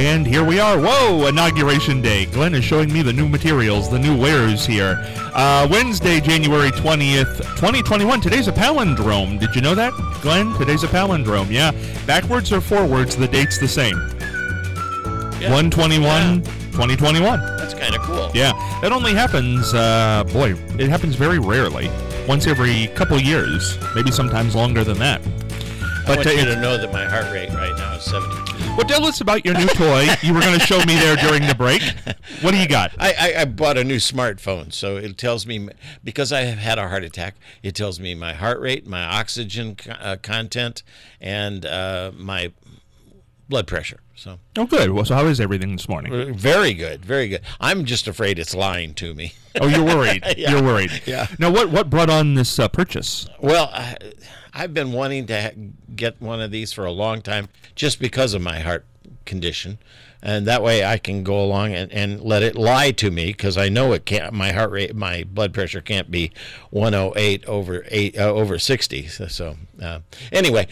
And here we are. Whoa, Inauguration Day. Glenn is showing me the new materials, the new wares here. Wednesday, January 20th, 2021. Today's a palindrome. Did you know that, Glenn? Today's a palindrome, yeah. Backwards or forwards, the date's the same. Yeah. 1/21, 2021. That's kind of cool. Yeah, that only happens, it happens very rarely. Once every couple years, maybe sometimes longer than that. I want you to know that my heart rate right now is 72. Well, tell us about your new toy. You were going to show me there during the break. What do you got? I bought a new smartphone, so it tells me, because I have had a heart attack, it tells me my heart rate, my oxygen content, and my blood pressure. So. Oh, good. Well, so how is everything this morning? Very good, very good. I'm just afraid it's lying to me. Oh, you're worried. Yeah. You're worried. Yeah. Now, what brought on this purchase? Well, I've been wanting to get one of these for a long time just because of my heart condition. And that way I can go along and let it lie to me, because I know it can't. My heart rate, my blood pressure can't be 108 over 60. So anyway,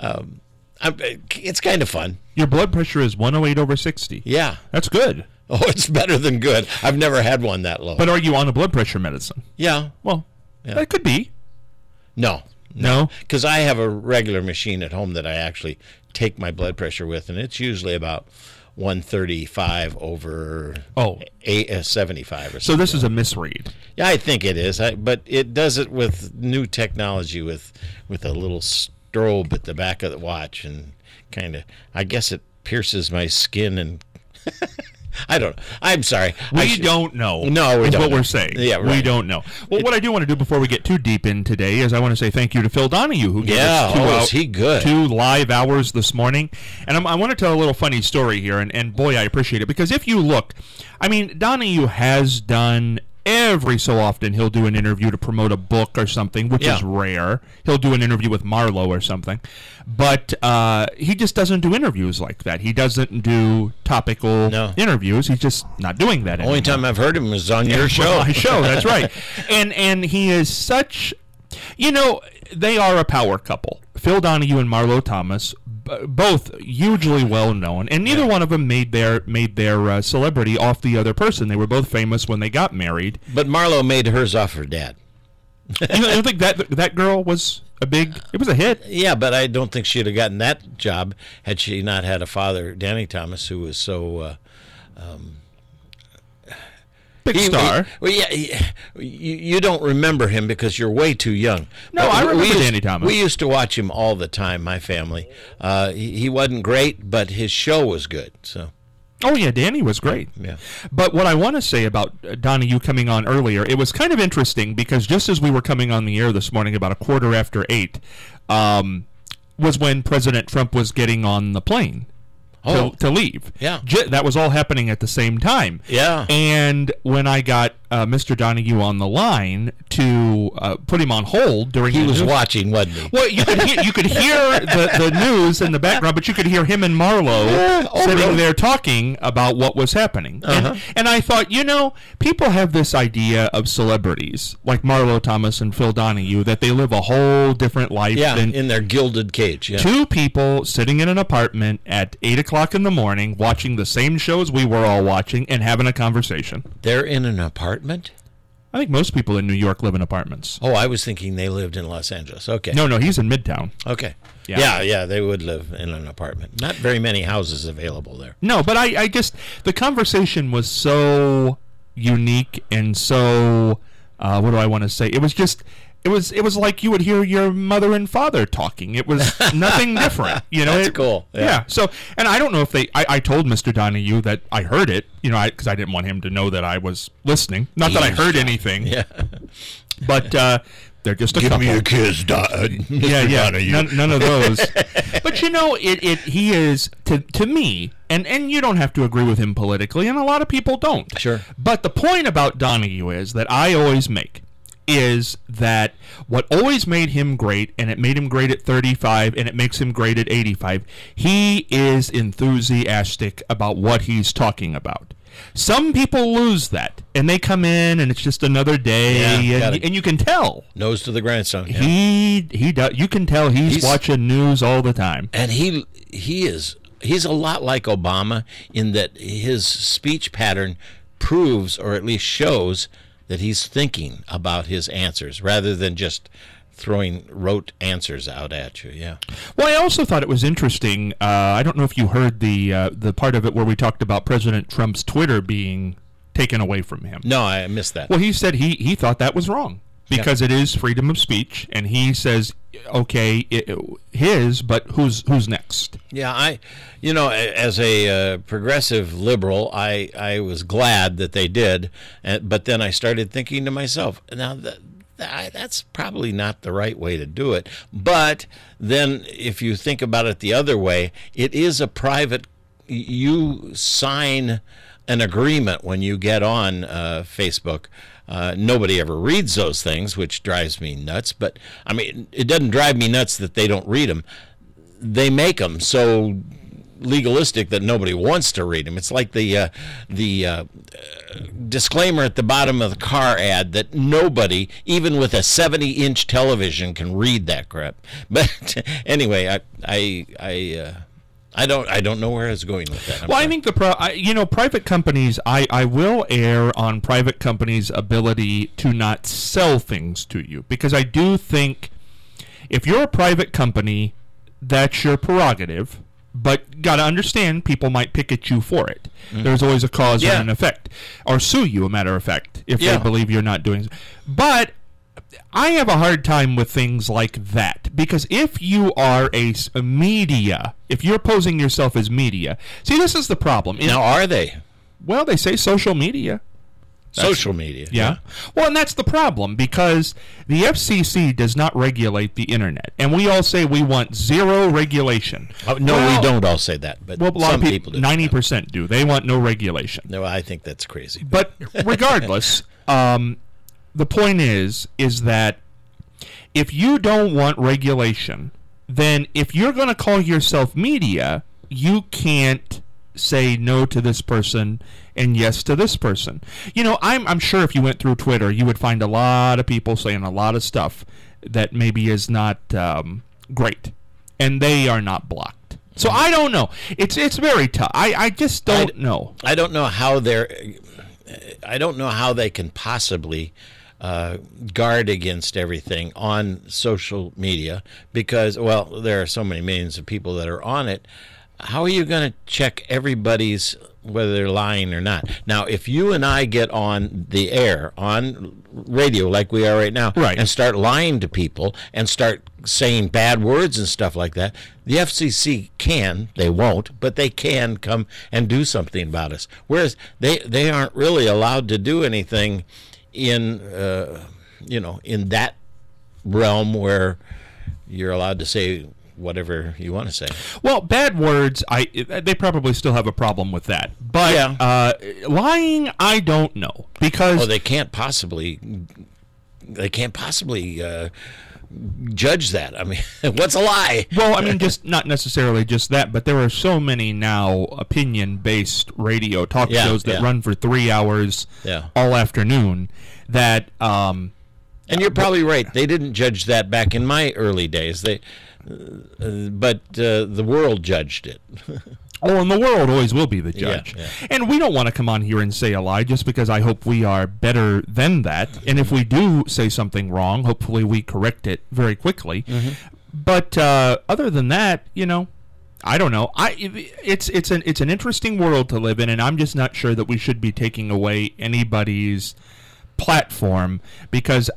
it's kind of fun. Your blood pressure is 108 over 60. Yeah. That's good. Oh, it's better than good. I've never had one that low. But are you on a blood pressure medicine? Yeah. Well, that could be. No. No? Because I have a regular machine at home that I actually take my blood pressure with, and it's usually about 135 over 75 or something. So this is a misread. Yeah, I think it is. But it does it with new technology, with a little strobe at the back of the watch, and kind of, I guess it pierces my skin and... I don't know. I'm sorry. We don't know. No, we is don't what know. we're saying. Yeah, right. We don't know. Well, what I do want to do before we get too deep in today is I want to say thank you to Phil Donahue, who gave us is he good? 2 live hours this morning. And I want to tell a little funny story here, and boy, I appreciate it, because if you look, I mean, Donahue has done... Every so often, he'll do an interview to promote a book or something, which is rare. He'll do an interview with Marlowe or something. But he just doesn't do interviews like that. He doesn't do topical interviews. He's just not doing that anymore. Only time I've heard him was on your show. Well, my show, that's right. And he is such... You know, they are a power couple. Phil Donahue and Marlo Thomas, both hugely well known, and neither one of them made their celebrity off the other person. They were both famous when they got married. But Marlo made hers off her dad. You don't think that girl was a big? It was a hit. Yeah, but I don't think she'd have gotten that job had she not had a father, Danny Thomas, who was so. Big star. You don't remember him because you're way too young. No, I remember Danny Thomas. We used to watch him all the time, my family. He wasn't great, but his show was good. So. Oh, yeah, Danny was great. Yeah. But what I want to say about Donahue coming on earlier, it was kind of interesting because just as we were coming on the air this morning about 8:15, was when President Trump was getting on the plane. To leave. Yeah. That was all happening at the same time. Yeah. And when I got Mr. Donahue on the line to put him on hold during he was watching, wasn't he? Well, you could hear the news in the background, but you could hear him and Marlo sitting there talking about what was happening. And I thought, people have this idea of celebrities like Marlo Thomas and Phil Donahue that they live a whole different life than in their gilded cage. Yeah. 2 people sitting in an apartment at 8:00 in the morning watching the same shows we were all watching and having a conversation. They're in an apartment? I think most people in New York live in apartments. Oh, I was thinking they lived in Los Angeles. Okay. No, he's in Midtown. Okay. Yeah, they would live in an apartment. Not very many houses available there. No, but I just, the conversation was so unique and so, what do I want to say? It was just... It was like you would hear your mother and father talking. It was nothing different. That's cool. Yeah. So, and I don't know if I told Mr. Donahue that I heard it, because I didn't want him to know that I was listening. Not that I heard anything. Yeah. But they're just a Give couple. me a kiss, Mr. Donahue. None of those. But he is to me, and you don't have to agree with him politically, and a lot of people don't. Sure. But the point about Donahue is that I always make is that what always made him great, and it made him great at 35, and it makes him great at 85, he is enthusiastic about what he's talking about. Some people lose that, and they come in, and it's just another day, and you can tell. Nose to the grindstone. Yeah. He does. You can tell he's watching news all the time. And he is he's a lot like Obama in that his speech pattern proves, or at least shows, that he's thinking about his answers rather than just throwing rote answers out at you. Yeah. Well, I also thought it was interesting. I don't know if you heard the part of it where we talked about President Trump's Twitter being taken away from him. No, I missed that. Well, he said he thought that was wrong because it is freedom of speech, and he says, okay, his, but who's next? Yeah, as a progressive liberal, I was glad that they did, but then I started thinking to myself, now that's probably not the right way to do it. But then if you think about it the other way, it is a private, you sign an agreement when you get on Facebook. Nobody ever reads those things, which drives me nuts. But, I mean, it doesn't drive me nuts that they don't read them. They make them so legalistic that nobody wants to read them. It's like the disclaimer at the bottom of the car ad that nobody, even with a 70-inch television, can read that crap. But anyway, I don't know where I was going with that. I think private companies, I will err on private companies' ability to not sell things to you, because I do think if you're a private company, that's your prerogative, but got to understand people might pick at you for it. Mm-hmm. There's always a cause and an effect, or sue you, a matter of fact, if they believe you're not doing. But I have a hard time with things like that, because if you are a media, if you're posing yourself as media, see, this is the problem. Now, are they? Well, they say social media. Social media. Yeah. Well, and that's the problem, because the FCC does not regulate the internet, and we all say we want zero regulation. We don't all say that, but a lot some of people do. 90% do. They want no regulation. No, I think that's crazy. But regardless, the point is that if you don't want regulation, then if you're going to call yourself media, you can't say no to this person and yes to this person. I'm sure if you went through Twitter, you would find a lot of people saying a lot of stuff that maybe is not great, and they are not blocked. So I don't know. It's very tough. I just don't know. I don't know how they can possibly guard against everything on social media, because, well, there are so many millions of people that are on it. How are you going to check everybody's, whether they're lying or not? Now, if you and I get on the air, on radio like we are right now, and start lying to people and start saying bad words and stuff like that, the FCC they won't, but they can come and do something about us. Whereas they aren't really allowed to do anything in that realm where you're allowed to say whatever you want to say. Well, bad words, they probably still have a problem with that. But lying, I don't know, because they can't possibly judge that. I mean, what's a lie? Well, I mean, just not necessarily just that, but there are so many now opinion-based radio talk shows that run for 3 hours all afternoon that. And you're probably right. They didn't judge that back in my early days. But the world judged it. Oh, and the world always will be the judge. Yeah. And we don't want to come on here and say a lie just because I hope we are better than that. And if we do say something wrong, hopefully we correct it very quickly. Mm-hmm. But other than that, I don't know. It's an interesting world to live in, and I'm just not sure that we should be taking away anybody's platform, because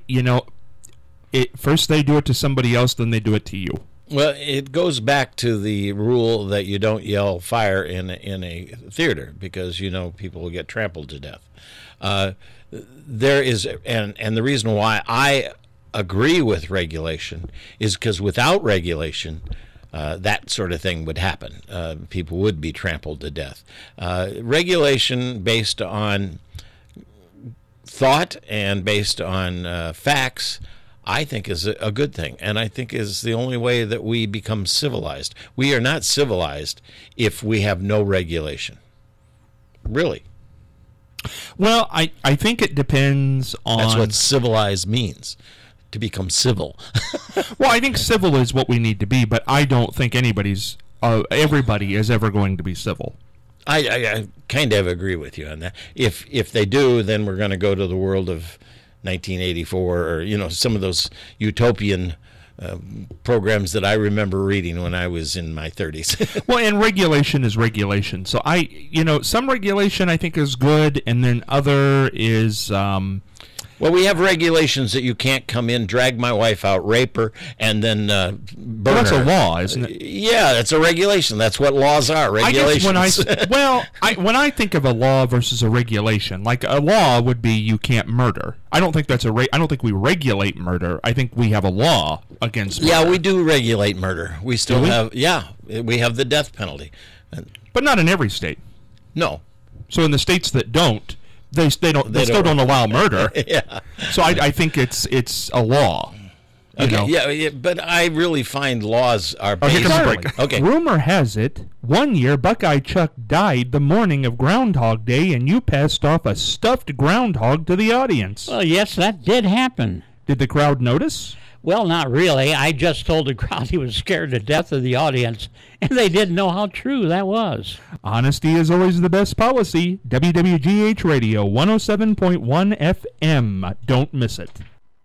first they do it to somebody else, then they do it to you. Well, it goes back to the rule that you don't yell fire in a theater, because people will get trampled to death. There is, and the reason why I agree with regulation is because without regulation, that sort of thing would happen. People would be trampled to death. Regulation based on thought and based on facts, I think is a good thing, and I think is the only way that we become civilized. We are not civilized if we have no regulation. Really. Well, I think it depends on... That's what civilized means, to become civil. Well, I think civil is what we need to be, but I don't think anybody's everybody is ever going to be civil. I kind of agree with you on that. If they do, then we're going to go to the world of 1984 or some of those utopian programs that I remember reading when I was in my 30s. Well, and regulation is regulation. So some regulation I think is good, and then other is. Well, we have regulations that you can't come in, drag my wife out, rape her, and then burn that's her. a law, isn't it? Yeah, that's a regulation. That's what laws are, regulations. When I think of a law versus a regulation, like a law would be you can't murder. I don't think that's I don't think we regulate murder. I think we have a law against murder. Yeah, we do regulate murder. We still have, we have the death penalty. But not in every state. No. So in the states that don't, they still don't allow murder. Yeah. So I think it's a law. Okay. Yeah, but I really find laws are based. Here comes a break. Okay. Rumor has it, one year Buckeye Chuck died the morning of Groundhog Day, and you passed off a stuffed groundhog to the audience. Well, yes, that did happen. Did the crowd notice? Well, not really. I just told the crowd he was scared to death of the audience, and they didn't know how true that was. Honesty is always the best policy. WWGH Radio 107.1 FM. Don't miss it.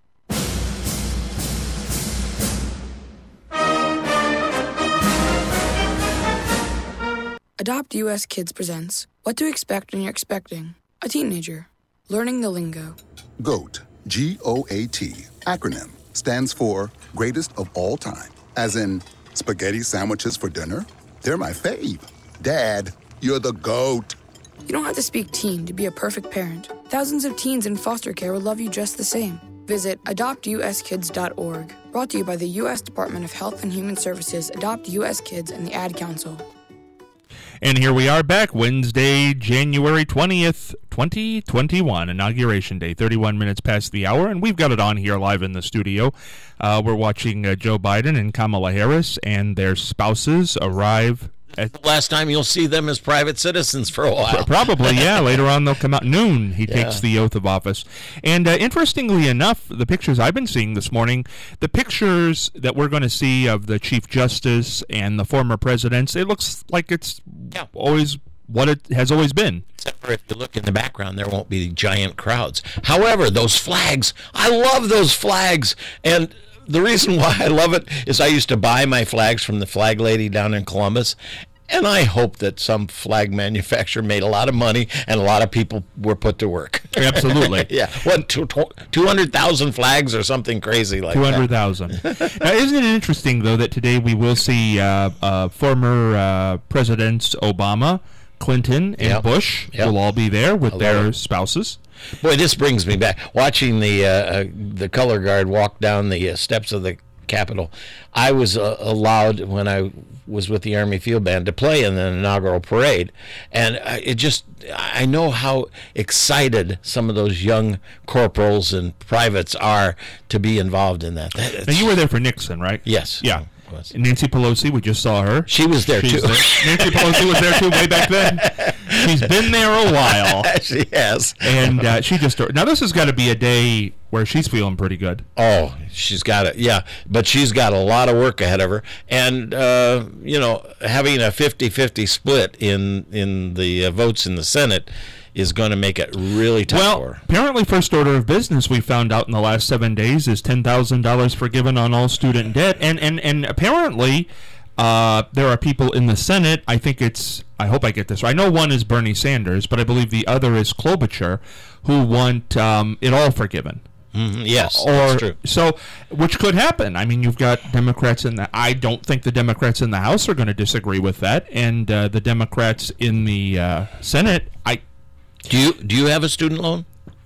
Adopt US Kids presents What to Expect When You're Expecting a Teenager. Learning the lingo. GOAT, G-O-A-T, acronym, stands for Greatest of All Time. As in, spaghetti sandwiches for dinner? They're my fave. Dad, you're the GOAT. You don't have to speak teen to be a perfect parent. Thousands of teens in foster care will love you just the same. Visit adoptuskids.org. Brought to you by the U.S. Department of Health and Human Services, Adopt U.S. Kids, and the Ad Council. And here we are back, Wednesday, January 20th, 2021, Inauguration Day, 31 minutes past the hour, and we've got it on here live in the studio. We're watching Joe Biden and Kamala Harris and their spouses arrive. Last time you'll see them as private citizens for a while. Probably, yeah. Later on they'll come out. Noon, he takes the oath of office. And interestingly enough, the pictures I've been seeing this morning, the pictures that we're going to see of the Chief Justice and the former presidents, it looks like it's always what it has always been. Except for if you look in the background, there won't be giant crowds. However, those flags, I love those flags. And the reason why I love it is I used to buy my flags from the flag lady down in Columbus, and I hope that some flag manufacturer made a lot of money and a lot of people were put to work. Absolutely. Yeah. What, 200,000 flags or something crazy like 200,000. Now, isn't it interesting, though, that today we will see former Presidents Obama, Clinton, and Bush will all be there with their spouses. Boy, this brings me back. Watching the color guard walk down the steps of the Capitol, I was allowed, when I was with the Army Field Band, to play in the inaugural parade. And I know how excited some of those young corporals and privates are to be involved in that. Now, you were there for Nixon, right? Yes. Yeah. Nancy Pelosi, we just saw her. She was there, too. Nancy Pelosi was there, too, way back then. She's been there a while. She has. And she just... Now, this has got to be a day where she's feeling pretty good. Oh, she's got it. Yeah, but she's got a lot of work ahead of her. And, having a 50-50 split in the votes in the Senate is going to make it really tough for her. Apparently, first order of business we found out in the last 7 days is $10,000 forgiven on all student debt. And apparently, there are people in the Senate, I hope I get this right. I know one is Bernie Sanders, but I believe the other is Klobuchar, who want it all forgiven. Mm-hmm. Yes, that's true. So, which could happen. I mean, you've got Democrats I don't think the Democrats in the House are going to disagree with that, and the Democrats in the Senate, Do you have a student loan?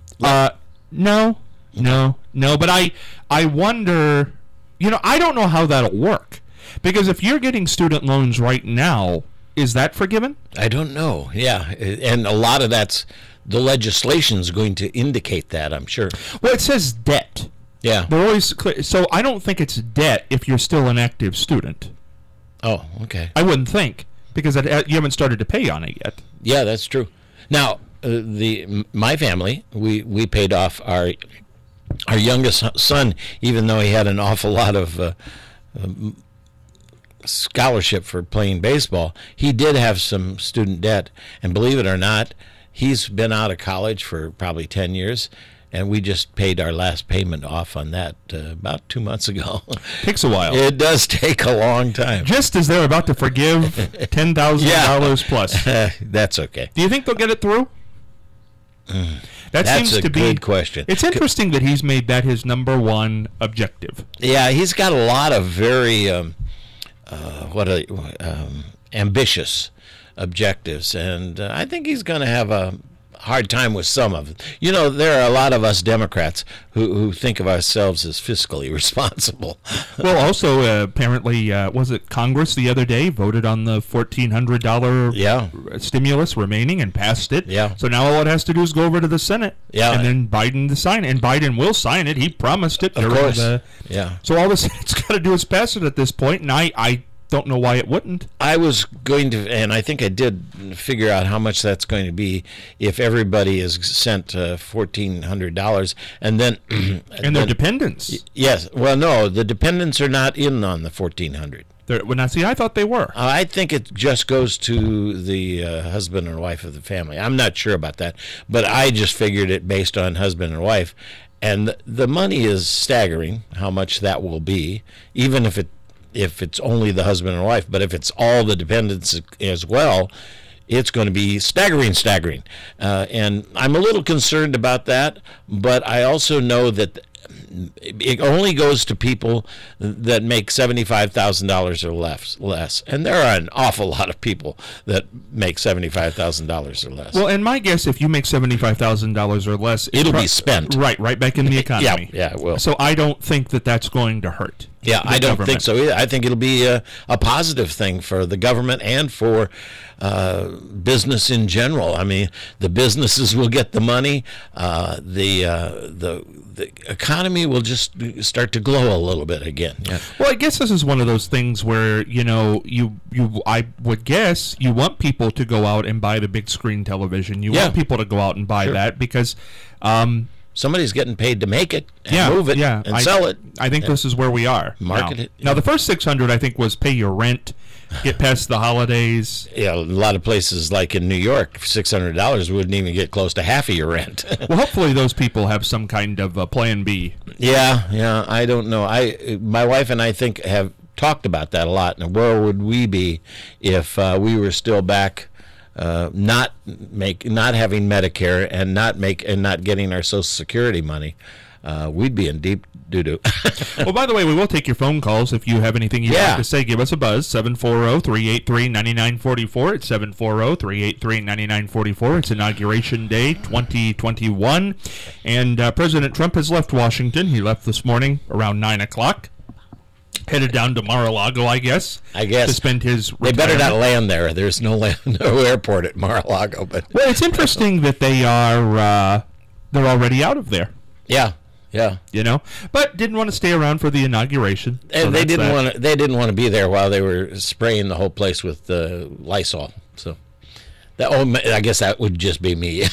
No. But I wonder. I don't know how that'll work, because if you're getting student loans right now, is that forgiven? I don't know. Yeah, and a lot of the legislation is going to indicate that, I'm sure. Well, it says debt. Yeah, they're always clear. So I don't think it's debt if you're still an active student. Oh, okay. I wouldn't think, because you haven't started to pay on it yet. Yeah, that's true. Now, my family, we paid off our youngest son, even though he had an awful lot of scholarship for playing baseball, he did have some student debt. And believe it or not, he's been out of college for probably 10 years. And we just paid our last payment off on that about 2 months ago. Takes a while. It does take a long time. Just as they're about to forgive $10,000 plus. That's okay. Do you think they'll get it through? That That's seems a to be good question. It's interesting that he's made that his number one objective. Yeah, he's got a lot of very ambitious objectives, and I think he's going to have a hard time with some of it. You know, there are a lot of us Democrats who think of ourselves as fiscally responsible. Well, also, apparently, was it Congress the other day voted on the $1,400 stimulus remaining and passed it? Yeah. So now all it has to do is go over to the Senate. Yeah. And then Biden to sign it. And Biden will sign it. He promised it. Of course. Yeah. So all the Senate's got to do is pass it at this point, and I don't know why it wouldn't. I was going to, and I think I did figure out how much that's going to be if everybody is sent $1,400, and then and their dependents. Yes, well, no, the dependents are not in on the $1,400. Well, now, see, I thought they were. I think it just goes to the husband and wife of the family. I'm not sure about that, but I just figured it based on husband and wife, and the money is staggering how much that will be, even if it's only the husband and wife, but if it's all the dependents as well, it's going to be staggering. And I'm a little concerned about that, but I also know that it only goes to people that make $75,000 or less. And there are an awful lot of people that make $75,000 or less. Well, and my guess, if you make $75,000 or less, it'll be spent. Right back in the economy. Yeah, it will. So I don't think that that's going to hurt. Yeah, I don't think so either. I think it'll be a positive thing for the government and for business in general. I mean, the businesses will get the money. The economy will just start to glow a little bit again. Yeah. Well, I guess this is one of those things where, I would guess you want people to go out and buy the big screen television. You want people to go out and buy that because somebody's getting paid to make it and move it and sell it. I think this is where we are. Market it. Now, the first 600, I think, was pay your rent, get past the holidays. Yeah, a lot of places like in New York, $600 wouldn't even get close to half of your rent. Well, hopefully those people have some kind of plan B. Yeah, I don't know. My wife and I have talked about that a lot. And where would we be if we were still back not having Medicare and not getting our Social Security money? We'd be in deep doo-doo. Well, by the way, we will take your phone calls. If you have anything you'd like to say, give us a buzz, 740-383-9944. It's 740-383-9944. It's Inauguration Day 2021. And President Trump has left Washington. He left this morning around 9 o'clock. Headed down to Mar-a-Lago, I guess. To spend his retirement. They better not land there. There's no airport at Mar-a-Lago. But well, it's interesting that they're already out of there. Yeah. But didn't want to stay around for the inauguration. And they didn't want to be there while they were spraying the whole place with Lysol. So I guess that would just be me.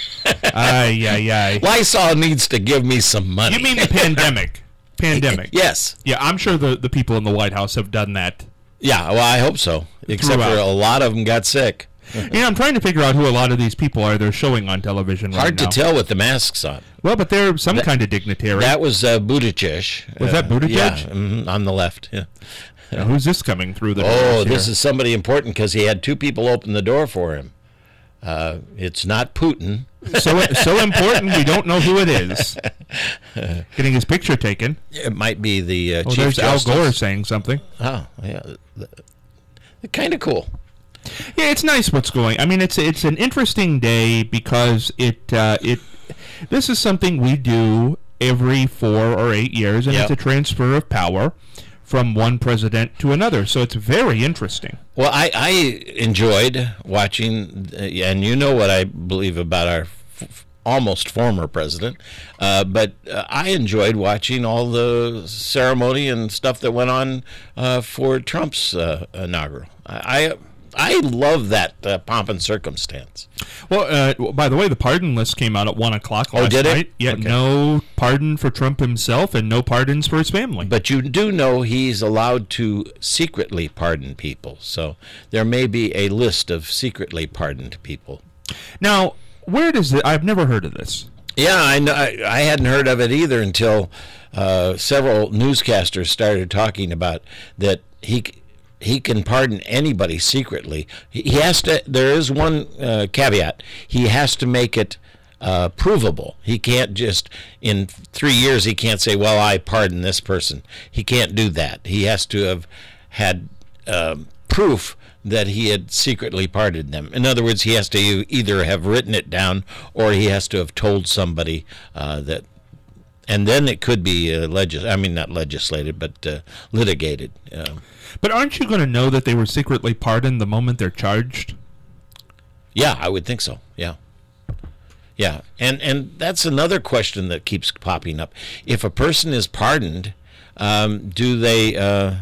Lysol needs to give me some money. You mean the pandemic? Yes. Yeah, I'm sure the people in the White House have done that. Yeah, well, I hope so. Except for a lot of them got sick. I'm trying to figure out who a lot of these people are they're showing on television right now. Hard to tell with the masks on. Well, but they're some kind of dignitary. That was Buttigieg. Was that Buttigieg? Yeah, on the left, yeah. Now, who's this coming through the door? Oh, this is somebody important because he had two people open the door for him. It's not Putin. So important, we don't know who it is. Getting his picture taken. It might be the Chief there's Justice. Al Gore saying something. Oh, yeah. Kind of cool. Yeah, it's nice what's going. I mean, it's an interesting day because this is something we do every 4 or 8 years, and it's a transfer of power from one president to another. So it's very interesting. Well, I enjoyed watching, and you know what I believe about our almost former president, but I enjoyed watching all the ceremony and stuff that went on for Trump's inaugural. I love that pomp and circumstance. Well, by the way, the pardon list came out at 1 o'clock last did it? night. Yet Okay. no pardon for Trump himself and no pardons for his family. But you do know he's allowed to secretly pardon people. So there may be a list of secretly pardoned people. Now, where does it? I've never heard of this. Yeah, I know. I hadn't heard of it either until several newscasters started talking about that he can pardon anybody secretly. He has to. There is one caveat. He has to make it provable. He can't just in 3 years. He can't say, "Well, I pardon this person." He can't do that. He has to have had proof that he had secretly pardoned them. In other words, he has to either have written it down or he has to have told somebody that, and then it could be not legislated, but litigated. But aren't you going to know that they were secretly pardoned the moment they're charged? Yeah, I would think so. Yeah. Yeah, and that's another question that keeps popping up. If a person is pardoned, do they...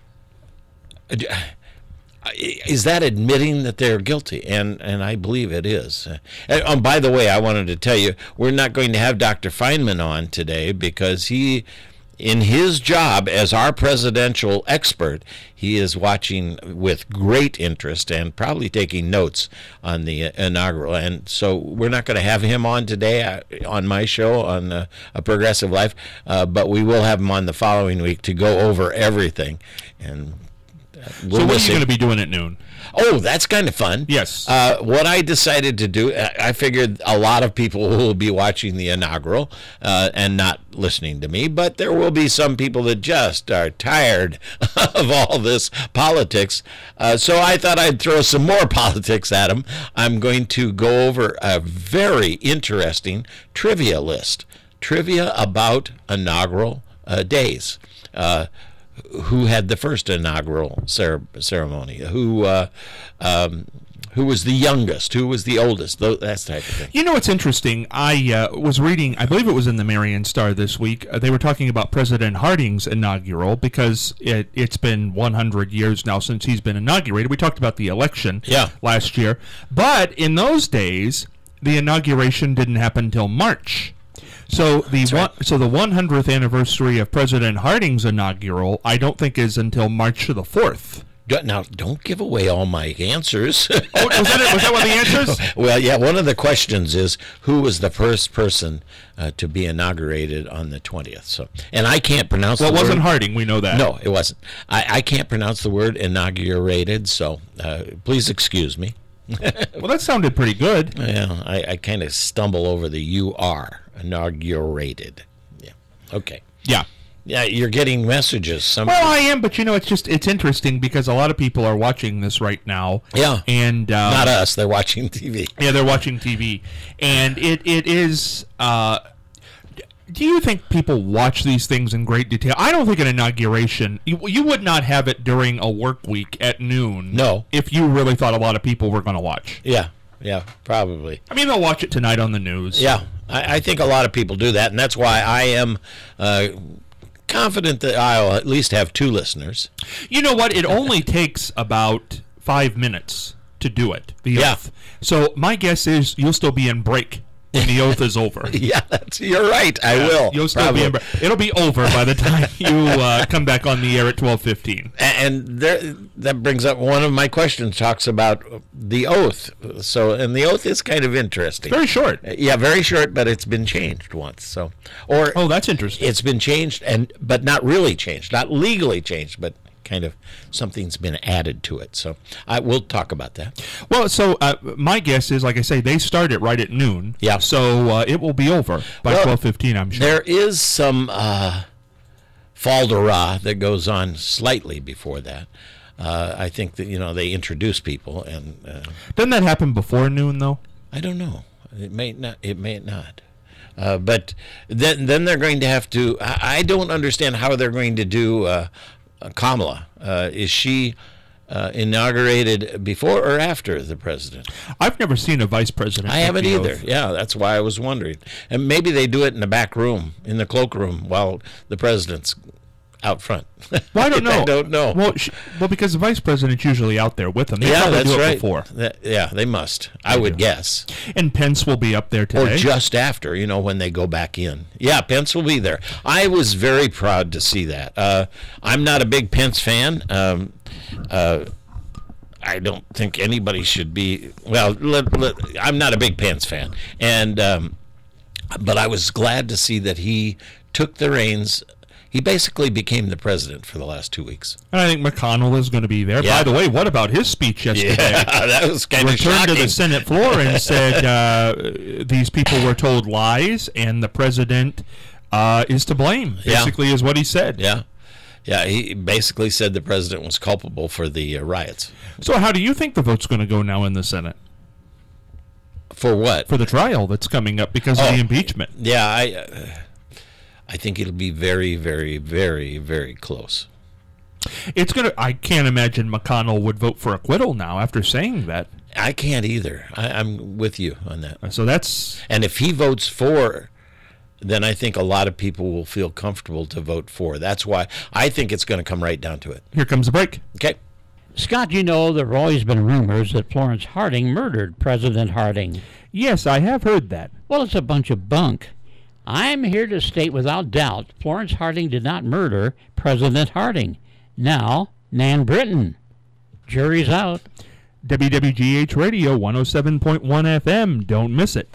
is that admitting that they're guilty? And I believe it is. And by the way, I wanted to tell you, we're not going to have Dr. Feynman on today because he, in his job as our presidential expert, he is watching with great interest and probably taking notes on the inaugural. And so we're not going to have him on today on my show on A Progressive Life, but we will have him on the following week to go over everything. And So what are you going to be doing at noon? Oh, that's kind of fun. Yes. What I decided to do, I figured a lot of people will be watching the inaugural and not listening to me, but there will be some people that just are tired of all this politics. So I thought I'd throw some more politics at them. I'm going to go over a very interesting trivia list. Trivia about inaugural days. Who had the first inaugural ceremony? Who was the youngest? Who was the oldest? That type of thing. You know what's interesting? I was reading, I believe it was in the Marion Star this week, they were talking about President Harding's inaugural because it's been 100 years now since he's been inaugurated. We talked about the election last year. But in those days, the inauguration didn't happen until March. So the 100th anniversary of President Harding's inaugural, I don't think is until March the 4th. Now, don't give away all my answers. Oh, was that one of the answers? Well, yeah, one of the questions is who was the first person to be inaugurated on the 20th. So, and I can't pronounce the word. Well, it wasn't Harding, we know that. No, it wasn't. I can't pronounce the word inaugurated, so please excuse me. Well, that sounded pretty good. Yeah, I kind of stumble over the UR, inaugurated. Yeah, okay. Yeah. Yeah, you're getting messages. Well, I am, but it's interesting because a lot of people are watching this right now. Yeah. And not us, they're watching TV. Yeah, they're watching TV. And it is do you think people watch these things in great detail? I don't think an inauguration, you would not have it during a work week at noon. No. If you really thought a lot of people were going to watch. Yeah, probably. I mean, they'll watch it tonight on the news. Yeah, I think a lot of people do that, and that's why I am confident that I'll at least have 2 listeners. You know what? It only takes about 5 minutes to do it, the oath. So my guess is you'll still be in break when the oath is over. Yeah, you're right. I will. You'll still be in break. It'll be over by the time you come back on the air at 12:15. And that brings up one of my questions. Talks about the oath. And the oath is kind of interesting. Very short. Yeah, very short, but it's been changed once. So, that's interesting. It's been changed, but not really changed, not legally changed, but kind of something's been added to it. So we'll talk about that. Well, so my guess is, like I say, they start it right at noon. Yeah. So it will be over by 12:15, I'm sure. There is some falderah that goes on slightly before that. I think that, they introduce people. And doesn't that happen before noon, though? I don't know. It may not. It may not. But then they're going to have to. I don't understand how they're going to do Kamala. Is she inaugurated before or after the president? I've never seen a vice president. I haven't take the either. oath. Yeah, that's why I was wondering. And maybe they do it in the back room, in the cloakroom, while the president's out front. Well, I don't know. I don't know. Well, because the vice president's usually out there with them. They Yeah, probably that's do it right. before. Yeah, they must. I would guess. And Pence will be up there today. Or just after, when they go back in. Yeah, Pence will be there. I was very proud to see that. I'm not a big Pence fan. I don't think anybody should be. Well, I'm not a big Pence fan, but I was glad to see that he took the reins. He basically became the president for the last 2 weeks. And I think McConnell is going to be there. Yeah. By the way, what about his speech yesterday? Yeah, that was kind of Returned shocking. to the Senate floor and said these people were told lies and the president is to blame, basically is what he said. Yeah. Yeah, he basically said the president was culpable for the riots. So how do you think the vote's going to go now in the Senate? For what? For the trial that's coming up because of the impeachment. Yeah, I think it'll be very, very, very, very close. It's going to. I can't imagine McConnell would vote for acquittal now after saying that. I can't either. I'm with you on that. So that's. And if he votes for, then I think a lot of people will feel comfortable to vote for. That's why I think it's going to come right down to it. Here comes the break. Okay. Scott, there have always been rumors that Florence Harding murdered President Harding. Yes, I have heard that. Well, it's a bunch of bunk. I'm here to state without doubt Florence Harding did not murder President Harding. Now, Nan Britton. Jury's out. WWGH Radio 107.1 FM. Don't miss it.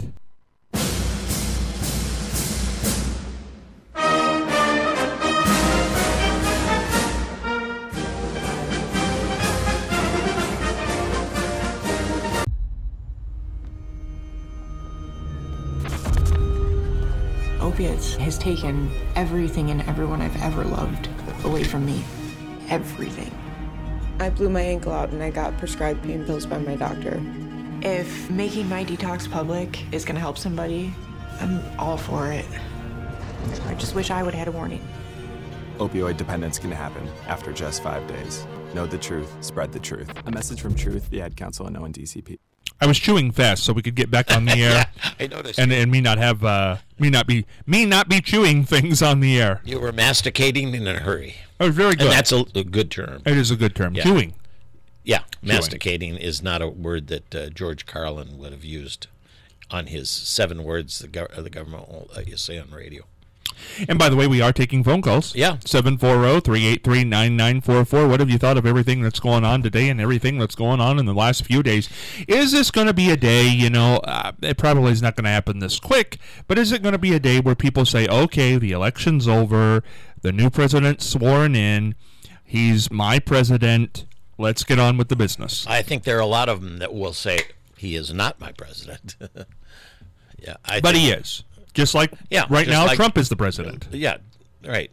Opiates has taken everything and everyone I've ever loved away from me. Everything. I blew my ankle out and I got prescribed pain pills by my doctor. If making my detox public is gonna help somebody, I'm all for it. I just wish I would have had a warning. Opioid dependence can happen after just 5 days. Know the truth, spread the truth. A message from Truth, the Ad Council, and ONDCP. I was chewing fast so we could get back on the air. I noticed. And me not have me not be chewing things on the air. You were masticating in a hurry. That was very good. And that's a good term. It is a good term. Yeah. Chewing. Yeah, masticating is not a word that George Carlin would have used on his 7 words the government will let you say on radio. And by the way, we are taking phone calls. Yeah. 740-383-9944. What have you thought of everything that's going on today and everything that's going on in the last few days? Is this going to be a day, it probably is not going to happen this quick, but is it going to be a day where people say, okay, the election's over, the new president's sworn in, he's my president, let's get on with the business? I think there are a lot of them that will say he is not my president. Yeah, but he is. Just like right now, Trump is the president. Yeah, right.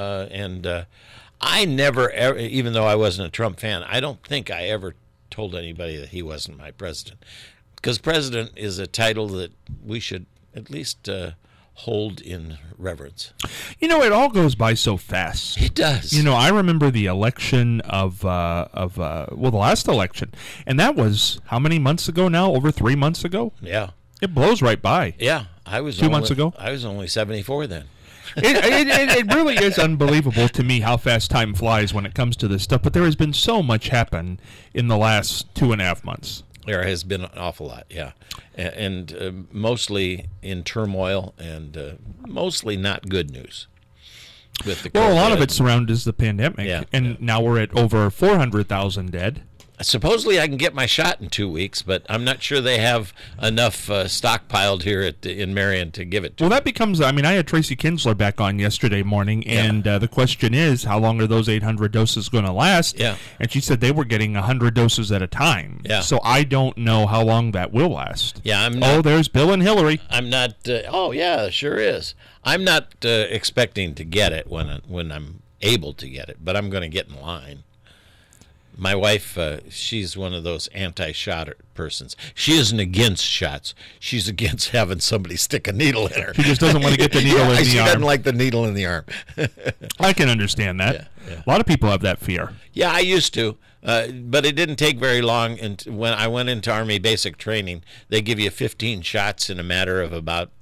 I never, ever, even though I wasn't a Trump fan, I don't think I ever told anybody that he wasn't my president. Because president is a title that we should at least hold in reverence. It all goes by so fast. It does. I remember the election of the last election, and that was how many months ago now? Over 3 months ago? Yeah. It blows right by. Yeah. I was 2 months ago. I was only 74 then. It really is unbelievable to me how fast time flies when it comes to this stuff. But there has been so much happen in the last 2.5 months. There has been an awful lot, yeah, and mostly in turmoil and mostly not good news. With the a lot of it surrounds the pandemic, and now we're at over 400,000 dead. Supposedly I can get my shot in 2 weeks, but I'm not sure they have enough stockpiled here in Marion to give it to me. Well, that becomes, I had Tracy Kinsler back on yesterday morning, and the question is, how long are those 800 doses going to last? Yeah. And she said they were getting 100 doses at a time. Yeah. So I don't know how long that will last. Yeah, I'm not. Oh, there's Bill and Hillary. I'm not, sure is. I'm not expecting to get it when I'm able to get it, but I'm going to get in line. My wife, she's one of those anti-shot persons. She isn't against shots. She's against having somebody stick a needle in her. She just doesn't want to get the needle in the arm. She doesn't like the needle in the arm. I can understand that. Yeah. A lot of people have that fear. Yeah, I used to. But it didn't take very long. And when I went into Army basic training, they give you 15 shots in a matter of about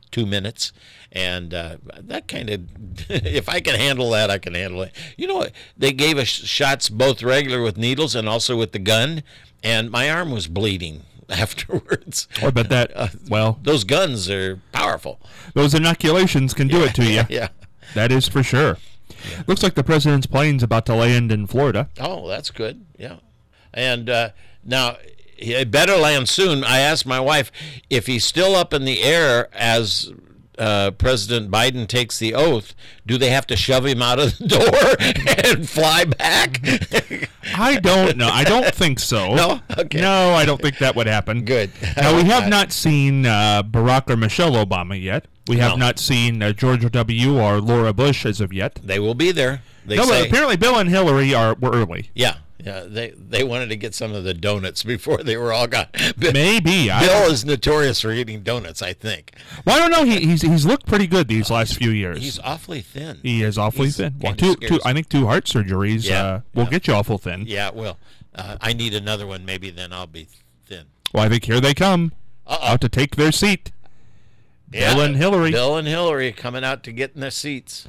2 minutes. And that kind of, if I can handle that, I can handle it. You know what? They gave us shots both regular with needles and also with the gun, and my arm was bleeding afterwards. I bet that, well, those guns are powerful. Those inoculations can do it to you. Yeah. That is for sure. Yeah. Looks like the president's plane's about to land in Florida. Oh, that's good. Yeah. And now, he better land soon. I asked my wife if he's still up in the air as President Biden takes the oath, do they have to shove him out of the door and fly back? I don't know. I don't think so. No? Okay. No, I don't think that would happen. Good. Now, we have not seen Barack or Michelle Obama yet. We have not seen George W. or Laura Bush as of yet. They will be there. But apparently Bill and Hillary were early. Yeah. Yeah, they wanted to get some of the donuts before they were all gone. Maybe. Bill is notorious for eating donuts, I think. Well, I don't know. He's looked pretty good these last few years. He's awfully thin. He is awfully thin. Well, I think 2 heart surgeries will get you awful thin. Yeah, well, I need another one. Maybe then I'll be thin. Well, I think here they come. Out to take their seat. Yeah, Bill and Hillary. Bill and Hillary coming out to get in their seats.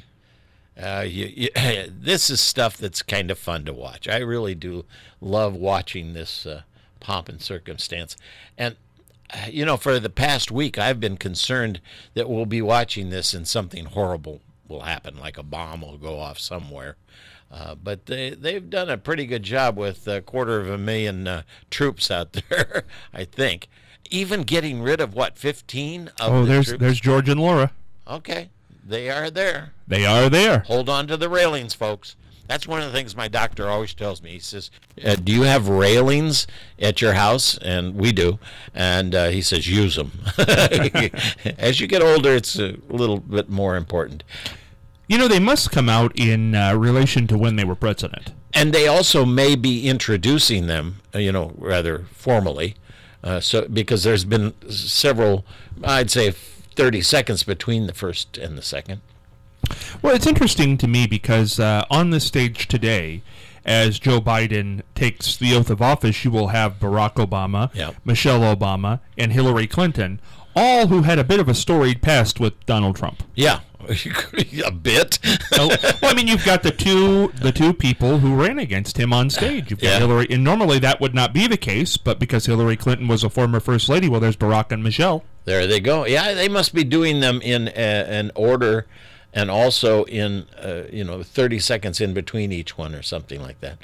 This is stuff that's kind of fun to watch. I really do love watching this pomp and circumstance. And, for the past week, I've been concerned that we'll be watching this and something horrible will happen, like a bomb will go off somewhere. But they've done a pretty good job with 250,000 troops out there, I think. Even getting rid of, 15 of the troops? There's George and Laura. Okay. They are there. They are there. Hold on to the railings, folks. That's one of the things my doctor always tells me. He says, do you have railings at your house? And we do. And he says, use them. As you get older, it's a little bit more important. They must come out in relation to when they were president. And they also may be introducing them, rather formally. Because there's been several, I'd say, 30 seconds between the first and the second. Well, it's interesting to me because on the stage today, as Joe Biden takes the oath of office, you will have Barack Obama, Michelle Obama, and Hillary Clinton, all who had a bit of a storied past with Donald Trump. Yeah, a bit. Well, I mean, you've got the two people who ran against him on stage. You've got Hillary, and normally that would not be the case, but because Hillary Clinton was a former first lady, well, there's Barack and Michelle. There they go. Yeah, they must be doing them in an order, and also in 30 seconds in between each one or something like that.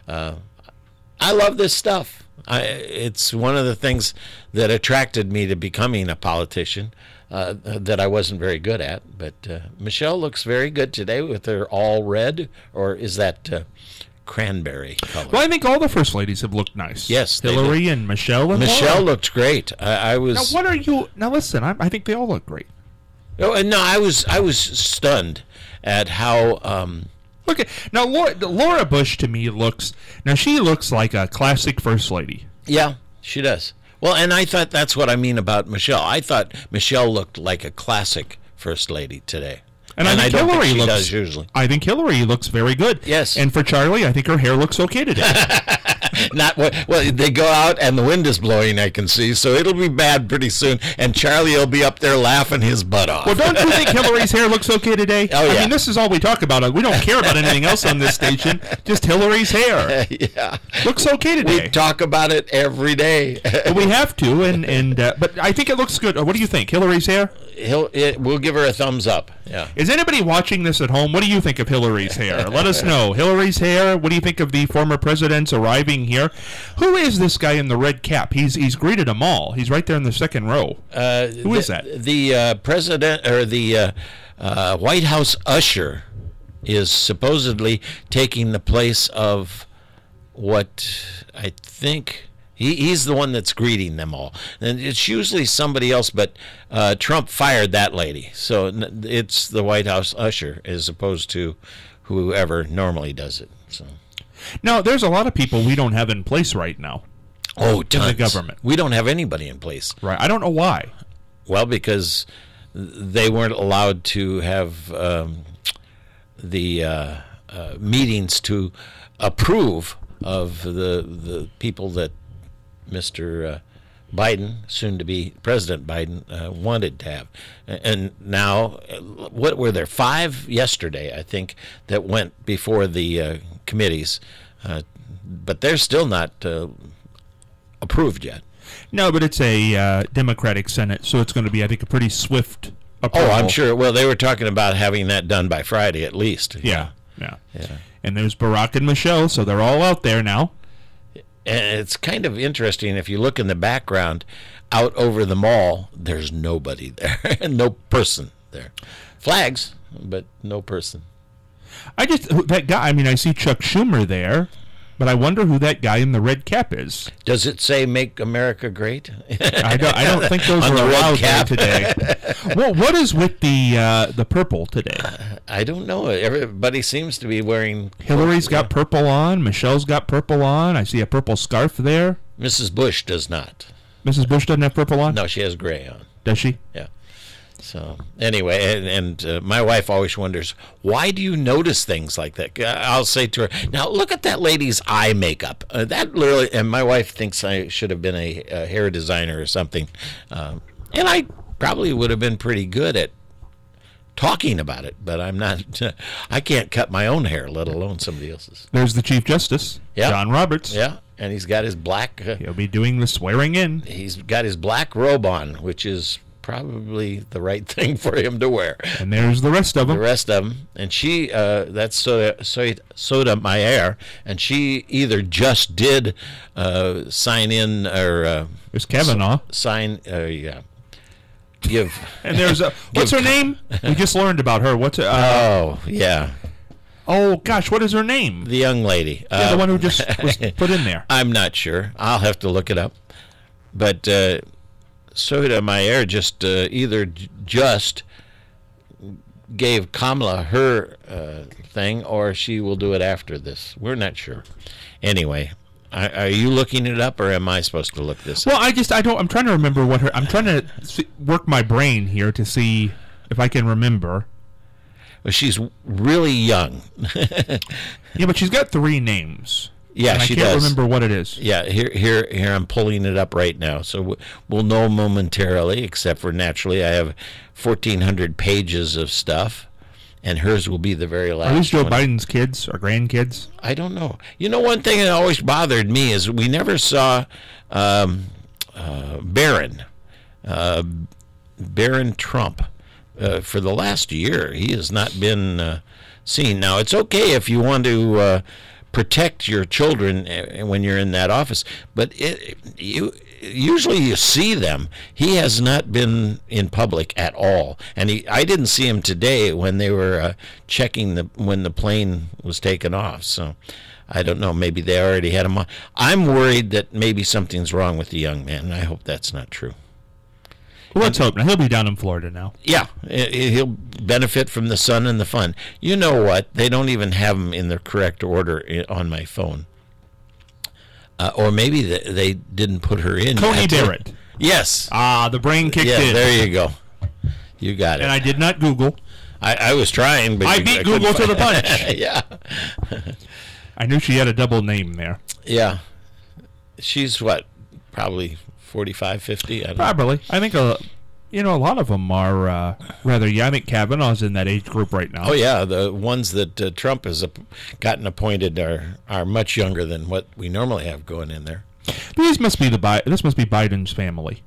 I love this stuff. It's one of the things that attracted me to becoming a politician that I wasn't very good at. But Michelle looks very good today with her all red, or is that cranberry color? Well, I think all the first ladies have looked nice. Yes, Hillary and Michelle. And Michelle Laura. looked great. I was. Now, what are you? Now, listen. I think they all look great. Oh, no, I was stunned at how. Look at now, Laura Bush to me looks like a classic first lady. Yeah, she does. Well, and I thought that's what I mean about Michelle. I thought Michelle looked like a classic first lady today. And I think don't Hillary think she looks, does usually. I think Hillary looks very good. Yes. And for Charlie, I think her hair looks okay today. Well, they go out and the wind is blowing, I can see, so it'll be bad pretty soon, and Charlie will be up there laughing his butt off. Well, don't you think Hillary's hair looks okay today? Oh, yeah. I mean, this is all we talk about. We don't care about anything else on this station, just Hillary's hair. Yeah. Looks okay today. We talk about it every day. Well, we have to, but I think it looks good. What do you think, Hillary's hair? We'll give her a thumbs up. Yeah. Is anybody watching this at home? What do you think of Hillary's hair? Let us know. Hillary's hair. What do you think of the former presidents arriving here? Who is this guy in the red cap? He's greeted them all. He's right there in the second row. Who is that? The president or the White House usher is supposedly taking the place of what I think. He's the one that's greeting them all. And it's usually somebody else, but Trump fired that lady. So it's the White House usher as opposed to whoever normally does it. So. Now, there's a lot of people we don't have in place right now. Oh, tons. In the government. We don't have anybody in place. Right. I don't know why. Well, because they weren't allowed to have the meetings to approve of the people that Mr. Biden, soon to be President Biden, wanted to have. And now, what were there? 5 yesterday, I think, that went before the committees, but they're still not approved yet. No, but it's a Democratic Senate, so it's going to be, I think, a pretty swift approval. Oh, I'm sure. Well, they were talking about having that done by Friday at least. Yeah. And there's Barack and Michelle, so they're all out there now. And it's kind of interesting if you look in the background out over the mall, there's nobody there. No person there. Flags, but no person. That guy, I mean, I see Chuck Schumer there, but I wonder who that guy in the red cap is. Does it say "Make America Great"? I don't think those On are the red allowed cap. there today. Well, what is with the purple today? I don't know. Everybody seems to be wearing. Hillary's got purple on. Michelle's got purple on. I see a purple scarf there. Mrs. Bush does not. Mrs. Bush doesn't have purple on? No, she has gray on. Does she? Yeah. So anyway, and my wife always wonders, why do you notice things like that? I'll say to her, now look at that lady's eye makeup. That literally, and my wife thinks I should have been a hair designer or something, and I probably would have been pretty good at talking about it, but I'm not. I can't cut my own hair, let alone somebody else's. There's the Chief Justice, John Roberts. Yeah, and he's got his black. He'll be doing the swearing in. He's got his black robe on, which is probably the right thing for him to wear. And there's the rest of them. The rest of them. And she, that's Soda Meyer, and she either just did sign in or... There's Kavanaugh. Give. And there's what's her name? We just learned about her. What's oh, yeah. Oh, gosh, what is her name? The young lady. The one who just was put in there. I'm not sure. I'll have to look it up. But... Soda Meyer just either just gave Kamala her thing, or she will do it after this. We're not sure. Anyway, are you looking it up, or am I supposed to look this up? Well, I'm trying to remember I'm trying to work my brain here to see if I can remember. Well, she's really young. Yeah, but she's got 3 names. Yeah, and she I can't does. remember what it is. Yeah, here I'm pulling it up right now, so we'll know momentarily. Except for naturally, I have 1,400 pages of stuff, and hers will be the very last. Are these Joe one. Biden's kids or grandkids? I don't know. You know, one thing that always bothered me is we never saw Barron Trump for the last year. He has not been seen. Now, it's okay if you want to. Protect your children when you're in that office, but usually you see them. He has not been in public at all, and I didn't see him today when they were checking when the plane was taken off. So I don't know. Maybe they already had him on. I'm worried that maybe something's wrong with the young man. I hope that's not true. Well, let's hope. Now, he'll be down in Florida now. Yeah, he'll benefit from the sun and the fun. You know what? They don't even have them in the correct order on my phone. Or maybe they didn't put her in. Coney Barrett. Yes. The brain kicked in. Yeah, there you go. You got it. And I did not Google. I was trying, but I beat Google to the punch. Yeah. I knew she had a double name there. Yeah. She's what? Probably 45, 50? I don't Probably. I think a lot of them are rather young. I think Kavanaugh's in that age group right now. Oh, yeah. The ones that Trump has gotten appointed are much younger than what we normally have going in there. This must be Biden's family.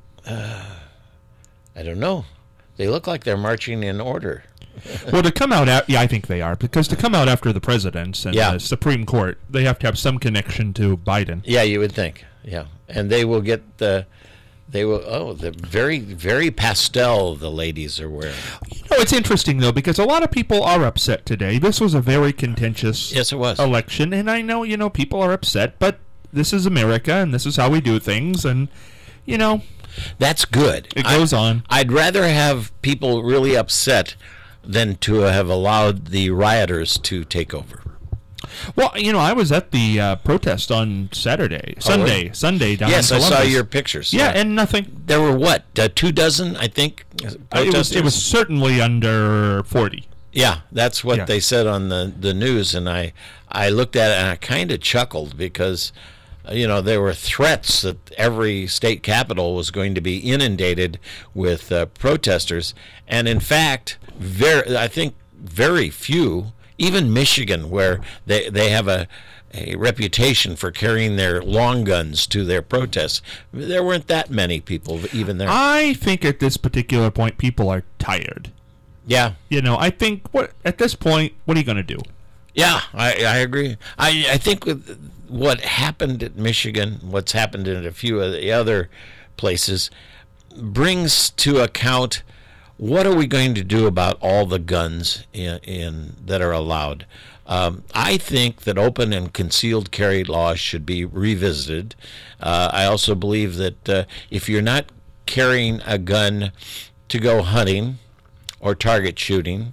I don't know. They look like they're marching in order. Well, to come out, I think they are, because to come out after the presidents and the Supreme Court, they have to have some connection to Biden. Yeah, you would think. Yeah, and they will get the very, very pastel the ladies are wearing. You know, it's interesting, though, because a lot of people are upset today. This was a very contentious election, and I know, people are upset, but this is America, and this is how we do things, and, That's good. It goes on. I'd rather have people really upset than to have allowed the rioters to take over. Well, I was at the protest on Sunday down in Columbus. Yes, I saw your pictures. Yeah, and nothing. There were what, 24, I think, protesters? It was certainly under 40. Yeah, that's what they said on the news, and I looked at it and I kind of chuckled because there were threats that every state capitol was going to be inundated with protesters. And in fact, I think very few, even Michigan, where they have a reputation for carrying their long guns to their protests, there weren't that many people even there. I think at this particular point, people are tired. Yeah. I think at this point, what are you going to do? Yeah, I agree. I think with what happened at Michigan, what's happened in a few of the other places, brings to account what are we going to do about all the guns in that are allowed. I think that open and concealed carry laws should be revisited. I also believe that if you're not carrying a gun to go hunting or target shooting,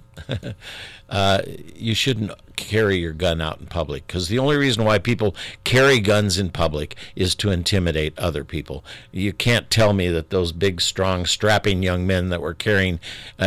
you shouldn't carry your gun out in public, because the only reason why people carry guns in public is to intimidate other people. You can't tell me that those big, strong, strapping young men that were carrying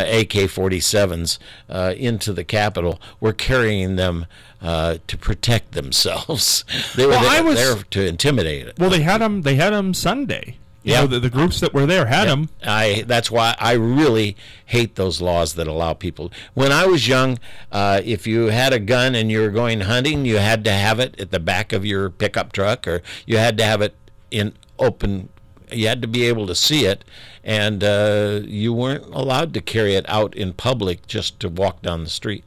AK-47s into the Capitol were carrying them to protect themselves. They were there to intimidate it. Well, they had them Sunday. Yeah, the groups that were there had them. That's why I really hate those laws that allow people. When I was young, if you had a gun and you were going hunting, you had to have it at the back of your pickup truck, or you had to have it in open. You had to be able to see it, and you weren't allowed to carry it out in public just to walk down the street.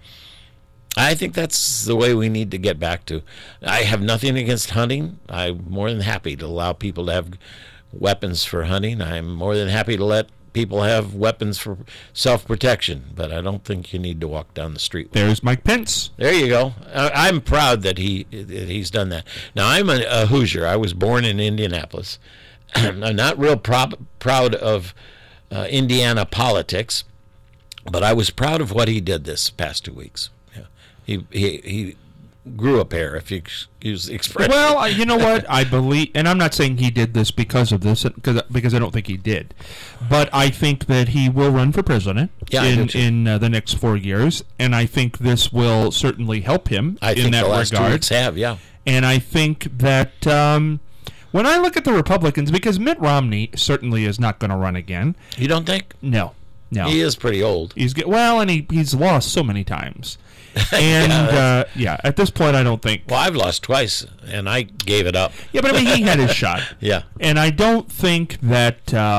I think that's the way we need to get back to. I have nothing against hunting. I'm more than happy to allow people to have weapons for hunting. I'm more than happy to let people have weapons for self-protection, but I don't think you need to walk down the street. There's Mike Pence. There you go. I'm proud that he's done that. Now, I'm a Hoosier. I was born in Indianapolis. I'm not real proud of Indiana politics, but I was proud of what he did this past 2 weeks. Yeah. He grew a pair, if you excuse the expression. Well, you know what? I believe, and I'm not saying he did this because of this, because I don't think he did, but I think that he will run for president in the next 4 years, and I think this will certainly help him in that regard. I think the last 2 weeks have, yeah. And I think that when I look at the Republicans, because Mitt Romney certainly is not going to run again. You don't think? No. He is pretty old. And he's lost so many times. And at this point, I don't think. Well, I've lost twice, and I gave it up. Yeah, but I mean, he had his shot. Yeah. And I don't think that.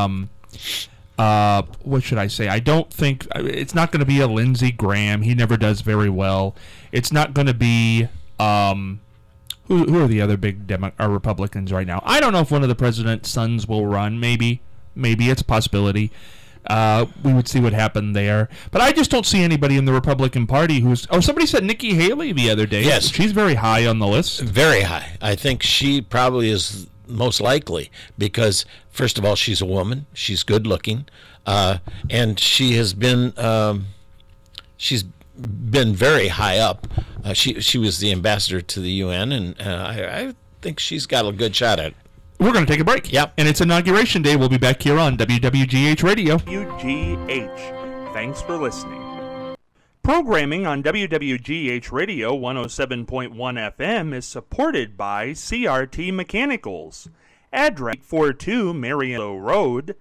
What should I say? I don't think it's not going to be a Lindsey Graham. He never does very well. It's not going to be. Who are the other big Republicans right now? I don't know if one of the president's sons will run. Maybe it's a possibility. We would see what happened there. But I just don't see anybody in the Republican Party who's... Oh, somebody said Nikki Haley the other day. Yes. She's very high on the list. Very high. I think she probably is most likely because, first of all, she's a woman. She's good looking. And she has been... she's been very high up. She was the ambassador to the UN, and I think she's got a good shot at it. We're going to take a break. Yep. And it's Inauguration Day. We'll be back here on WWGH Radio. WGH. Thanks for listening. Programming on WWGH Radio 107.1 FM is supported by CRT Mechanicals. Address 42 Marion Road,